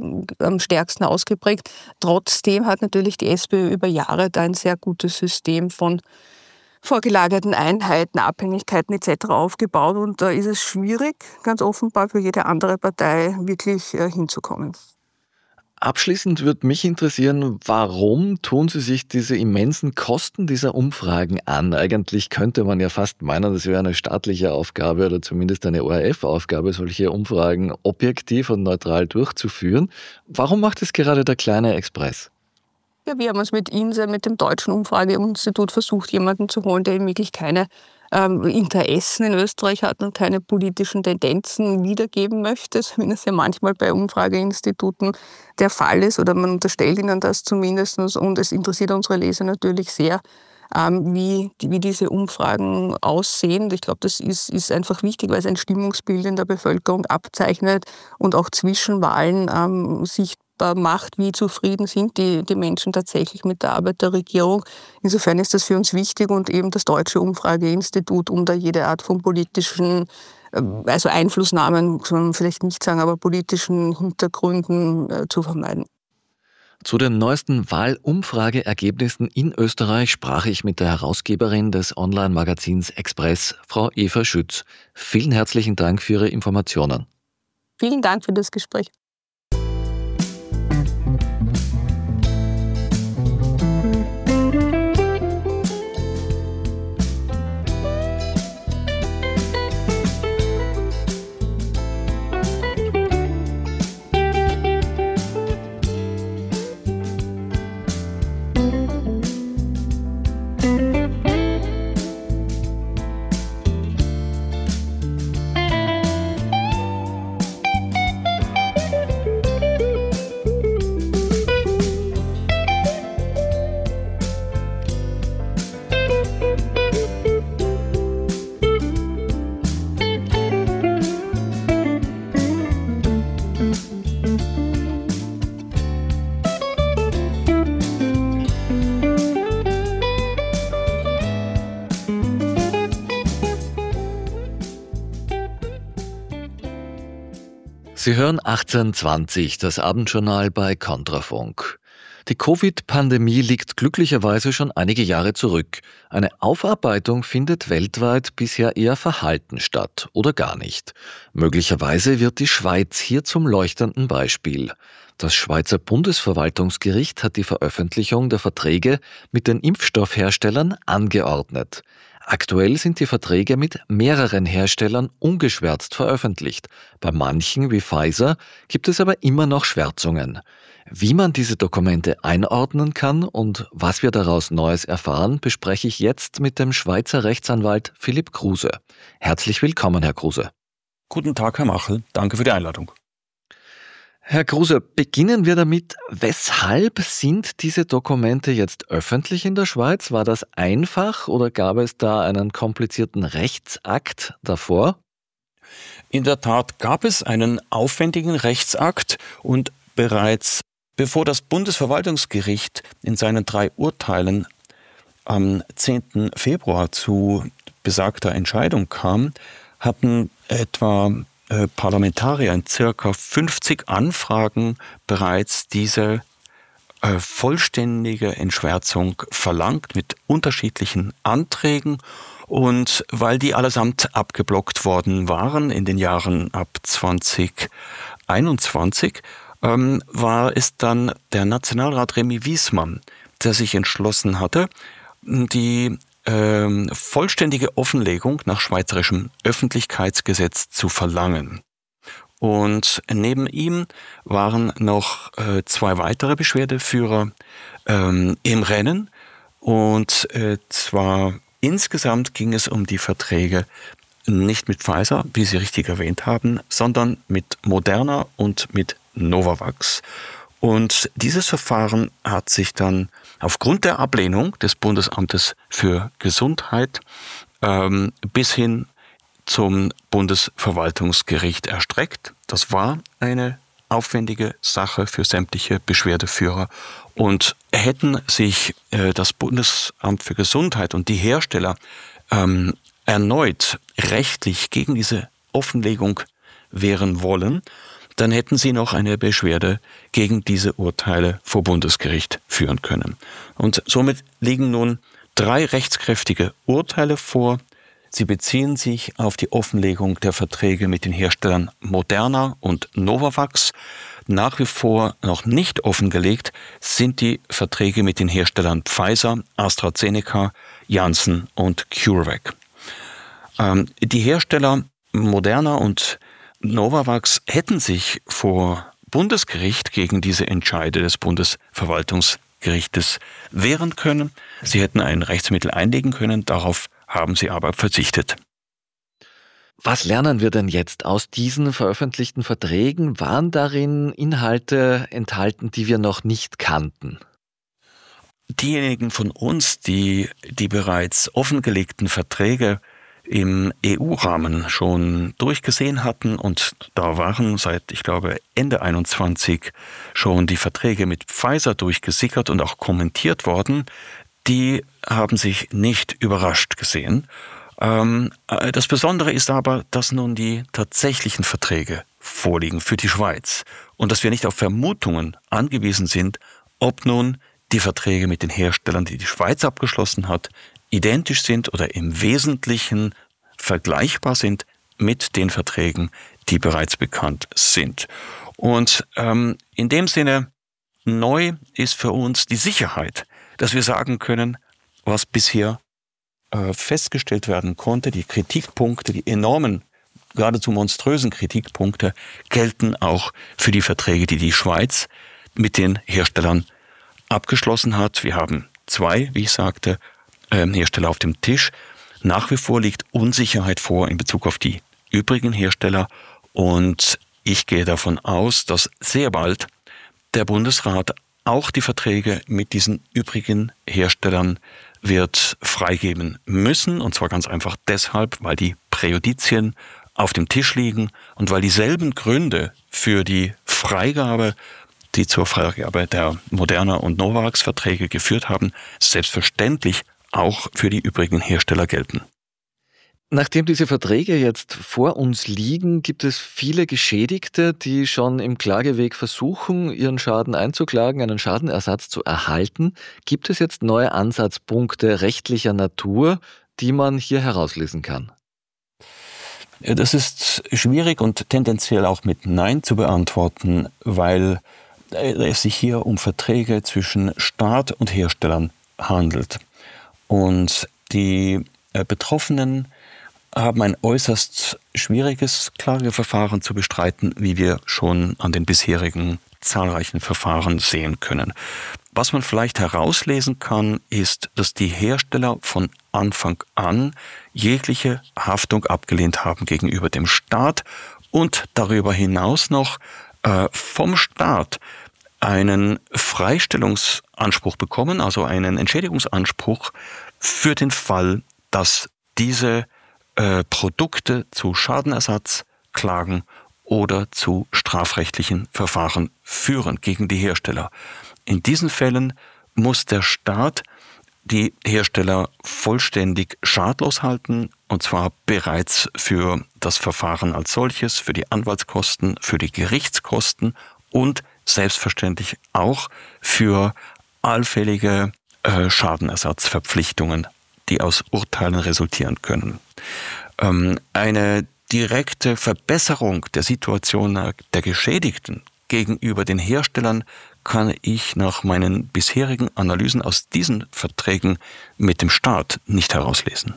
Speaker 4: am stärksten ausgeprägt. Trotzdem hat natürlich die SPÖ über Jahre da ein sehr gutes System von vorgelagerten Einheiten, Abhängigkeiten etc. aufgebaut und da ist es schwierig, ganz offenbar für jede andere Partei wirklich hinzukommen.
Speaker 1: Abschließend würde mich interessieren, warum tun Sie sich diese immensen Kosten dieser Umfragen an? Eigentlich könnte man ja fast meinen, das wäre eine staatliche Aufgabe oder zumindest eine ORF-Aufgabe, solche Umfragen objektiv und neutral durchzuführen. Warum macht es gerade der kleine Express?
Speaker 4: Ja, wir haben uns mit INSE, mit dem Deutschen Umfrageinstitut versucht, jemanden zu holen, der eben wirklich keine Interessen in Österreich hat und keine politischen Tendenzen wiedergeben möchte, wie das ja manchmal bei Umfrageinstituten der Fall ist, oder man unterstellt ihnen das zumindest. Und es interessiert unsere Leser natürlich sehr, wie diese Umfragen aussehen. Und ich glaube, das ist einfach wichtig, weil es ein Stimmungsbild in der Bevölkerung abzeichnet und auch zwischen Wahlen sichtbar macht, wie zufrieden sind die Menschen tatsächlich mit der Arbeit der Regierung. Insofern ist das für uns wichtig und eben das Deutsche Umfrageinstitut, um da jede Art von politischen, also Einflussnahmen, kann man vielleicht nicht sagen, aber politischen Hintergründen zu vermeiden.
Speaker 1: Zu den neuesten Wahlumfrageergebnissen in Österreich sprach ich mit der Herausgeberin des Online-Magazins Express, Frau Eva Schütz. Vielen herzlichen Dank für Ihre Informationen.
Speaker 4: Vielen Dank für das Gespräch.
Speaker 1: Sie hören 1820, das Abendjournal bei Kontrafunk. Die Covid-Pandemie liegt glücklicherweise schon einige Jahre zurück. Eine Aufarbeitung findet weltweit bisher eher verhalten statt oder gar nicht. Möglicherweise wird die Schweiz hier zum leuchtenden Beispiel. Das Schweizer Bundesverwaltungsgericht hat die Veröffentlichung der Verträge mit den Impfstoffherstellern angeordnet. Aktuell sind die Verträge mit mehreren Herstellern ungeschwärzt veröffentlicht. Bei manchen, wie Pfizer, gibt es aber immer noch Schwärzungen. Wie man diese Dokumente einordnen kann und was wir daraus Neues erfahren, bespreche ich jetzt mit dem Schweizer Rechtsanwalt Philipp Kruse. Herzlich willkommen, Herr Kruse.
Speaker 5: Guten Tag, Herr Machel. Danke für die Einladung.
Speaker 1: Herr Kruse, beginnen wir damit. Weshalb sind diese Dokumente jetzt öffentlich in der Schweiz? War das einfach oder gab es da einen komplizierten Rechtsakt davor?
Speaker 5: In der Tat gab es einen aufwendigen Rechtsakt und bereits bevor das Bundesverwaltungsgericht in seinen 3 Urteilen am 10. Februar zu besagter Entscheidung kam, hatten etwa Parlamentarier in circa 50 Anfragen bereits diese vollständige Entschwärzung verlangt mit unterschiedlichen Anträgen. Und weil die allesamt abgeblockt worden waren in den Jahren ab 2021, war es dann der Nationalrat Remy Wiesmann, der sich entschlossen hatte, die vollständige Offenlegung nach schweizerischem Öffentlichkeitsgesetz zu verlangen. Und neben ihm waren noch 2 weitere Beschwerdeführer im Rennen. Und zwar insgesamt ging es um die Verträge nicht mit Pfizer, wie Sie richtig erwähnt haben, sondern mit Moderna und mit Novavax. Und dieses Verfahren hat sich dann aufgrund der Ablehnung des Bundesamtes für Gesundheit bis hin zum Bundesverwaltungsgericht erstreckt. Das war eine aufwendige Sache für sämtliche Beschwerdeführer. Und hätten sich das Bundesamt für Gesundheit und die Hersteller erneut rechtlich gegen diese Offenlegung wehren wollen, dann hätten sie noch eine Beschwerde gegen diese Urteile vor Bundesgericht führen können. Und somit liegen nun 3 rechtskräftige Urteile vor. Sie beziehen sich auf die Offenlegung der Verträge mit den Herstellern Moderna und Novavax. Nach wie vor noch nicht offengelegt sind die Verträge mit den Herstellern Pfizer, AstraZeneca, Janssen und CureVac. Die Hersteller Moderna und Novavax hätten sich vor Bundesgericht gegen diese Entscheide des Bundesverwaltungsgerichtes wehren können. Sie hätten ein Rechtsmittel einlegen können, darauf haben sie aber verzichtet.
Speaker 1: Was lernen wir denn jetzt aus diesen veröffentlichten Verträgen? Waren darin Inhalte enthalten, die wir noch nicht kannten?
Speaker 5: Diejenigen von uns, die bereits offengelegten Verträge im EU-Rahmen schon durchgesehen hatten, und da waren seit, ich glaube, Ende 21 schon die Verträge mit Pfizer durchgesickert und auch kommentiert worden, die haben sich nicht überrascht gesehen. Das Besondere ist aber, dass nun die tatsächlichen Verträge vorliegen für die Schweiz und dass wir nicht auf Vermutungen angewiesen sind, ob nun die Verträge mit den Herstellern, die die Schweiz abgeschlossen hat, identisch sind oder im Wesentlichen vergleichbar sind mit den Verträgen, die bereits bekannt sind. Und in dem Sinne, neu ist für uns die Sicherheit, dass wir sagen können, was bisher festgestellt werden konnte, die Kritikpunkte, die enormen, geradezu monströsen Kritikpunkte, gelten auch für die Verträge, die die Schweiz mit den Herstellern abgeschlossen hat. Wir haben 2, wie ich sagte, Hersteller auf dem Tisch. Nach wie vor liegt Unsicherheit vor in Bezug auf die übrigen Hersteller und ich gehe davon aus, dass sehr bald der Bundesrat auch die Verträge mit diesen übrigen Herstellern wird freigeben müssen, und zwar ganz einfach deshalb, weil die Präjudizien auf dem Tisch liegen und weil dieselben Gründe für die Freigabe, die zur Freigabe der Moderna und Novavax-Verträge geführt haben, selbstverständlich auch für die übrigen Hersteller gelten.
Speaker 1: Nachdem diese Verträge jetzt vor uns liegen, gibt es viele Geschädigte, die schon im Klageweg versuchen, ihren Schaden einzuklagen, einen Schadenersatz zu erhalten. Gibt es jetzt neue Ansatzpunkte rechtlicher Natur, die man hier herauslesen kann?
Speaker 5: Das ist schwierig und tendenziell auch mit Nein zu beantworten, weil es sich hier um Verträge zwischen Staat und Herstellern handelt. Und die Betroffenen haben ein äußerst schwieriges Klageverfahren zu bestreiten, wie wir schon an den bisherigen zahlreichen Verfahren sehen können. Was man vielleicht herauslesen kann, ist, dass die Hersteller von Anfang an jegliche Haftung abgelehnt haben gegenüber dem Staat und darüber hinaus noch vom Staat einen Freistellungsanspruch bekommen, also einen Entschädigungsanspruch für den Fall, dass diese Produkte zu Schadenersatzklagen oder zu strafrechtlichen Verfahren führen gegen die Hersteller. In diesen Fällen muss der Staat die Hersteller vollständig schadlos halten, und zwar bereits für das Verfahren als solches, für die Anwaltskosten, für die Gerichtskosten und selbstverständlich auch für allfällige Schadenersatzverpflichtungen, die aus Urteilen resultieren können. Eine direkte Verbesserung der Situation der Geschädigten gegenüber den Herstellern kann ich nach meinen bisherigen Analysen aus diesen Verträgen mit dem Staat nicht herauslesen.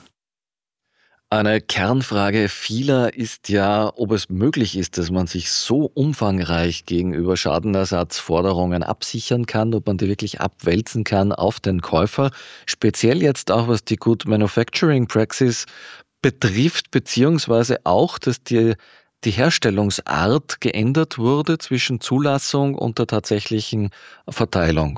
Speaker 1: Eine Kernfrage vieler ist ja, ob es möglich ist, dass man sich so umfangreich gegenüber Schadenersatzforderungen absichern kann, ob man die wirklich abwälzen kann auf den Käufer. Speziell jetzt auch, was die Good Manufacturing Praxis betrifft, beziehungsweise auch, dass die Herstellungsart geändert wurde zwischen Zulassung und der tatsächlichen Verteilung.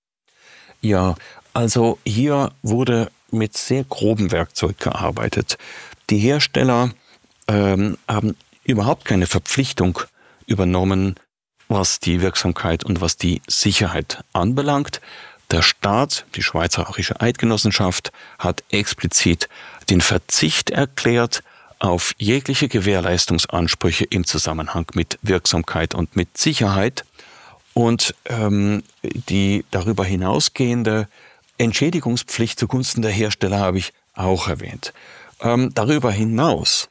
Speaker 5: Ja, also hier wurde mit sehr grobem Werkzeug gearbeitet. Die Hersteller haben überhaupt keine Verpflichtung übernommen, was die Wirksamkeit und was die Sicherheit anbelangt. Der Staat, die Schweizerische Eidgenossenschaft, hat explizit den Verzicht erklärt auf jegliche Gewährleistungsansprüche im Zusammenhang mit Wirksamkeit und mit Sicherheit. Und die darüber hinausgehende Entschädigungspflicht zugunsten der Hersteller habe ich auch erwähnt. Darüber hinaus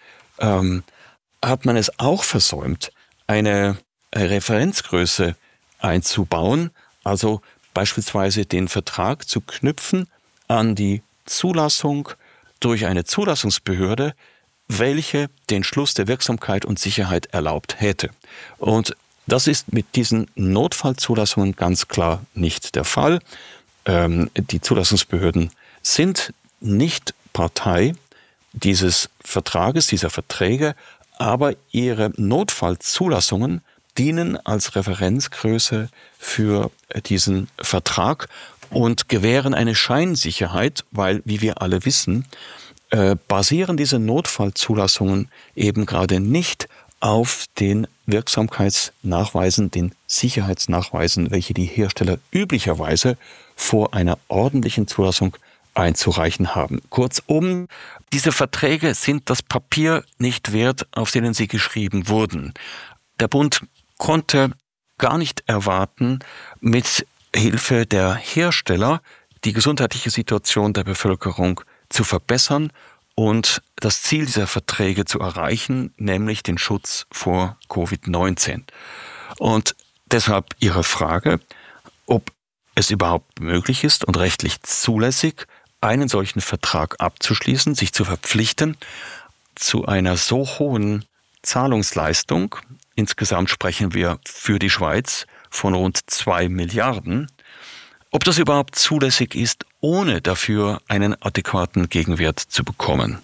Speaker 5: hat man es auch versäumt, eine Referenzgröße einzubauen, also beispielsweise den Vertrag zu knüpfen an die Zulassung durch eine Zulassungsbehörde, welche den Schluss der Wirksamkeit und Sicherheit erlaubt hätte. Und das ist mit diesen Notfallzulassungen ganz klar nicht der Fall. Die Zulassungsbehörden sind nicht Partei dieses Vertrages, dieser Verträge, aber ihre Notfallzulassungen dienen als Referenzgröße für diesen Vertrag und gewähren eine Scheinsicherheit, weil, wie wir alle wissen, basieren diese Notfallzulassungen eben gerade nicht auf den Wirksamkeitsnachweisen, den Sicherheitsnachweisen, welche die Hersteller üblicherweise vor einer ordentlichen Zulassung einzureichen haben. Kurzum, diese Verträge sind das Papier nicht wert, auf denen sie geschrieben wurden. Der Bund konnte gar nicht erwarten, mit Hilfe der Hersteller die gesundheitliche Situation der Bevölkerung zu verbessern und das Ziel dieser Verträge zu erreichen, nämlich den Schutz vor Covid-19. Und deshalb Ihre Frage, ob es überhaupt möglich ist und rechtlich zulässig, einen solchen Vertrag abzuschließen, sich zu verpflichten zu einer so hohen Zahlungsleistung. Insgesamt sprechen wir für die Schweiz von rund 2 Milliarden. Ob das überhaupt zulässig ist, ohne dafür einen adäquaten Gegenwert zu bekommen.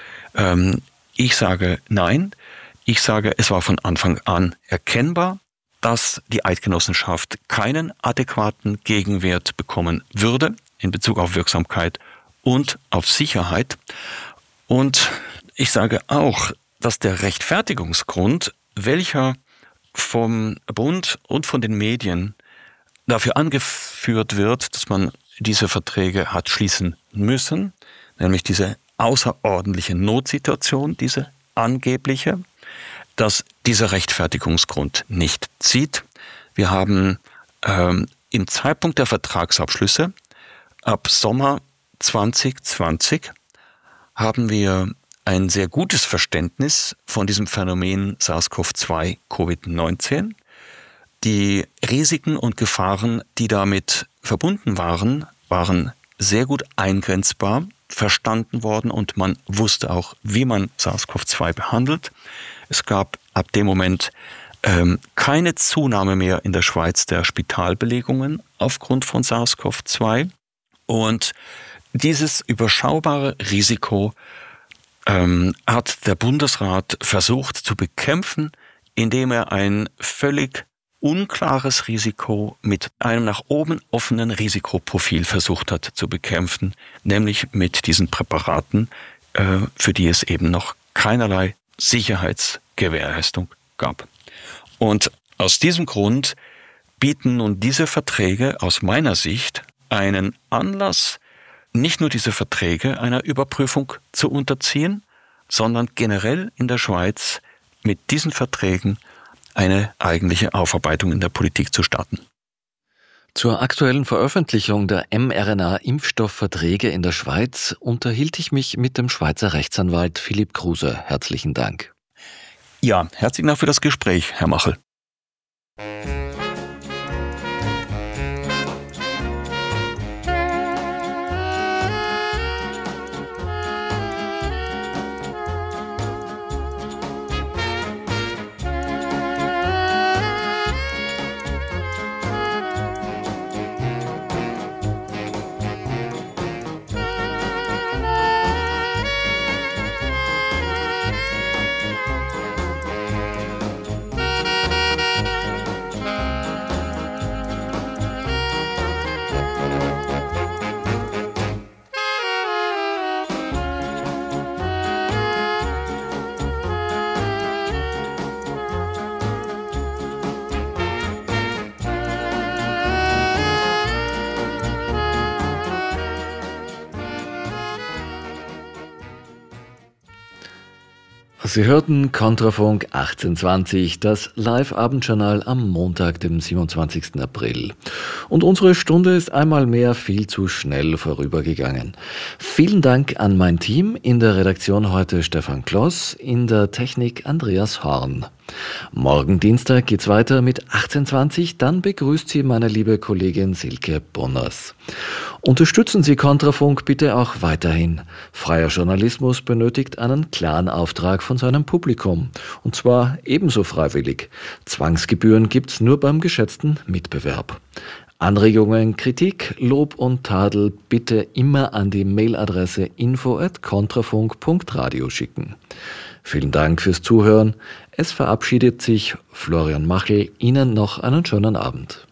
Speaker 5: Ich sage nein. Ich sage, es war von Anfang an erkennbar, dass die Eidgenossenschaft keinen adäquaten Gegenwert bekommen würde in Bezug auf Wirksamkeit und auf Sicherheit. Und ich sage auch, dass der Rechtfertigungsgrund, welcher vom Bund und von den Medien dafür angeführt wird, dass man diese Verträge hat schließen müssen, nämlich diese außerordentliche Notsituation, diese angebliche, dass dieser Rechtfertigungsgrund nicht zieht. Wir haben im Zeitpunkt der Vertragsabschlüsse ab Sommer 2020 haben wir ein sehr gutes Verständnis von diesem Phänomen SARS-CoV-2 Covid-19. Die Risiken und Gefahren, die damit verbunden waren, waren sehr gut eingrenzbar, verstanden worden und man wusste auch, wie man SARS-CoV-2 behandelt. Es gab ab dem Moment keine Zunahme mehr in der Schweiz der Spitalbelegungen aufgrund von SARS-CoV-2. Und dieses überschaubare Risiko hat der Bundesrat versucht zu bekämpfen, indem er ein völlig unklares Risiko mit einem nach oben offenen Risikoprofil versucht hat zu bekämpfen, nämlich mit diesen Präparaten, für die es eben noch keinerlei Sicherheitsgewährleistung gab. Und aus diesem Grund bieten nun diese Verträge aus meiner Sicht einen Anlass, nicht nur diese Verträge einer Überprüfung zu unterziehen, sondern generell in der Schweiz mit diesen Verträgen eine eigentliche Aufarbeitung in der Politik zu starten.
Speaker 1: Zur aktuellen Veröffentlichung der mRNA-Impfstoffverträge in der Schweiz unterhielt ich mich mit dem Schweizer Rechtsanwalt Philipp Kruse. Herzlichen Dank.
Speaker 5: Ja, herzlichen Dank für das Gespräch, Herr Machel.
Speaker 1: Sie hörten Kontrafunk 1820, das Live-Abendjournal am Montag, dem 27. April. Und unsere Stunde ist einmal mehr viel zu schnell vorübergegangen. Vielen Dank an mein Team, in der Redaktion heute Stefan Kloss, in der Technik Andreas Horn. Morgen Dienstag geht's weiter mit 1820, dann begrüßt Sie meine liebe Kollegin Silke Bonners. Unterstützen Sie Kontrafunk bitte auch weiterhin. Freier Journalismus benötigt einen klaren Auftrag von seinem Publikum. Und zwar ebenso freiwillig. Zwangsgebühren gibt's nur beim geschätzten Mitbewerb. Anregungen, Kritik, Lob und Tadel bitte immer an die Mailadresse info@kontrafunk.radio schicken. Vielen Dank fürs Zuhören. Es verabschiedet sich Florian Machel. Ihnen noch einen schönen Abend.